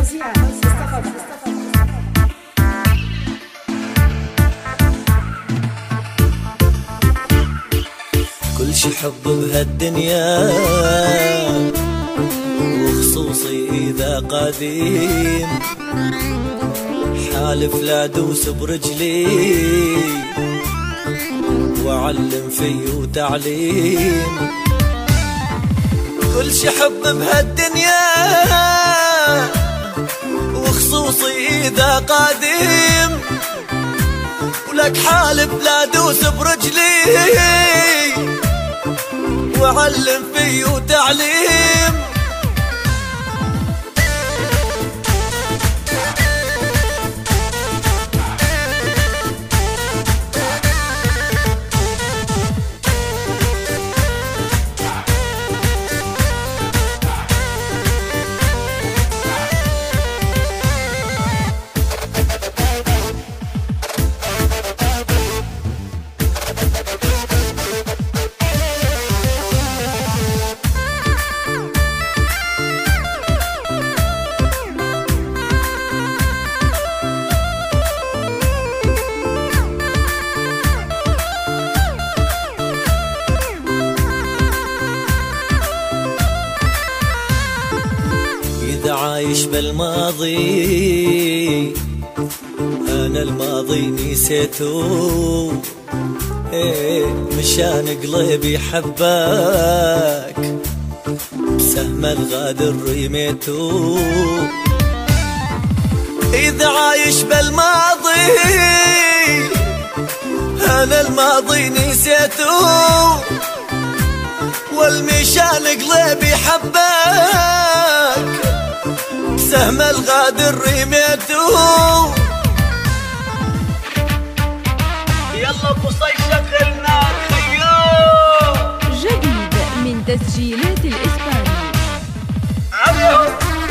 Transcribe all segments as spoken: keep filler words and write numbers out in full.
توزيع مصطفى مصطفى كل شي حب بهالدنيا وخصوصي إذا قديم حالف لا دوس برجلي وعلم فيه تعليم. كل شي حب بهالدنيا وخصوصي إذا قديم ولك حالف لا دوس برجلي وعلم فيه تعليم. إذا عايش بالماضي أنا الماضي نسيته، إيه مشان قلبي حباك بسهم الغادر رميته. إذا عايش بالماضي أنا الماضي نسيته والمشان قلبي حباك سهم الغادر رميته. يلا قصي شغلنا خيو جديد من تسجيلات الإسباني. عمو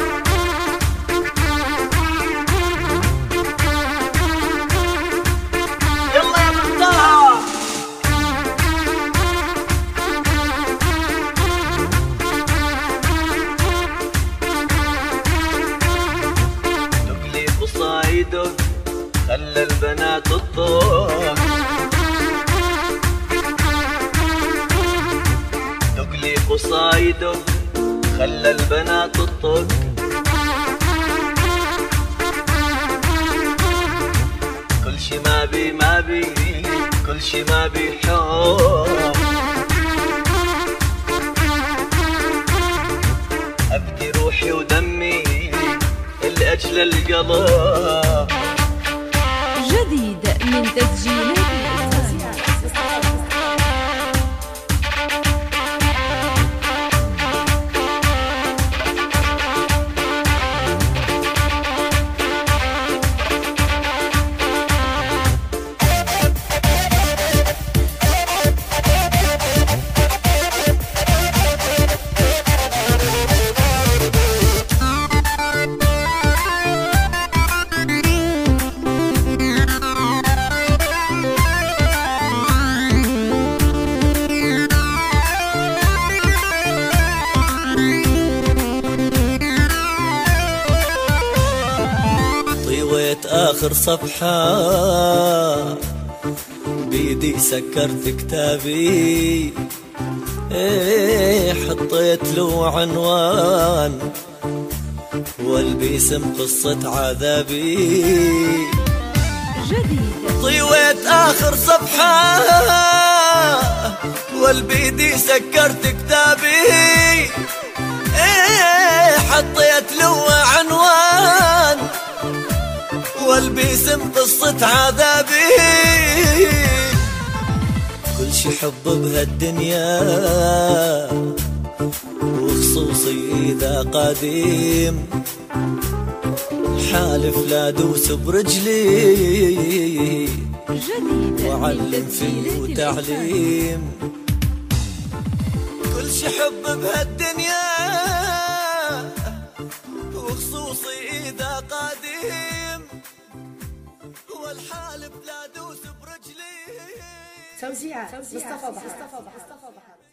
يلا يا مختار قصايدك خلى البنات تطوق دقلي قصايدك خلى البنات تطوق. كل شي ما بي ما بي كل شي ما بي حب أبكي روحي ودمي لأجل القلب. جديد من تسجيلات الإسباني. طويت آخر صفحة بيدي سكرت كتابي، ايه حطيت له عنوان والبيسم قصة عذابي. جديد طويت آخر صفحة والبيدي سكرت كتابي، ايه حطيت له عنوان والبيسم قصة عذابي. كل شي حب بهالدنيا وخصوصي إذا قديم حالف لا دوس برجلي وعلم فيه تعليم. كل شي حب بهالدنيا وخصوصي إذا قديم والحالف لا دوس برجلي. توزيع مصطفى بحر.